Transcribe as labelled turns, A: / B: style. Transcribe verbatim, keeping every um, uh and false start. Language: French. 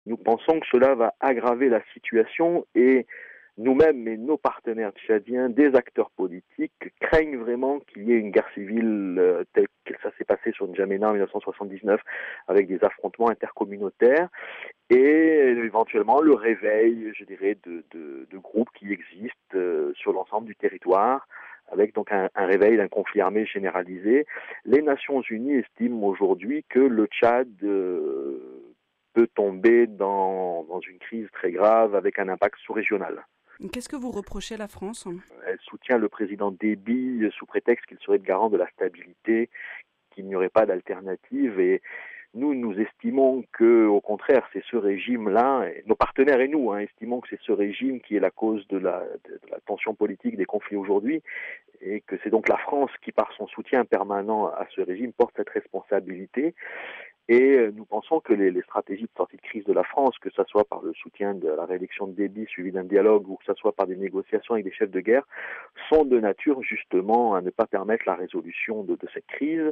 A: Nous pensons que cela va aggraver la situation et nous-mêmes et nos partenaires tchadiens, des acteurs politiques, craignent vraiment qu'il y ait une guerre civile euh, telle que ça s'est passé sur N'Djamena en dix-neuf cent soixante-dix-neuf, avec des affrontements intercommunautaires et éventuellement le réveil, je dirais, de, de, de groupes qui existent euh, sur l'ensemble du territoire, avec donc un, un réveil d'un conflit armé généralisé. Les Nations Unies estiment aujourd'hui que le Tchad euh, peut tomber dans, dans une crise très grave avec un impact sous-régional.
B: Qu'est-ce que vous reprochez à la France ?
A: Elle soutient le président Déby sous prétexte qu'il serait le garant de la stabilité, qu'il n'y aurait pas d'alternative. Et nous, nous estimons que, au contraire, c'est ce régime-là, et nos partenaires et nous, hein, estimons que c'est ce régime qui est la cause de la, de la tension politique, des conflits aujourd'hui, et que c'est donc la France qui, par son soutien permanent à ce régime, porte cette responsabilité. Et nous pensons que les, les stratégies de sortie de crise de la France, que ce soit par le soutien de la réélection de Déby suivi d'un dialogue ou que ce soit par des négociations avec des chefs de guerre, sont de nature justement à ne pas permettre la résolution de, de cette crise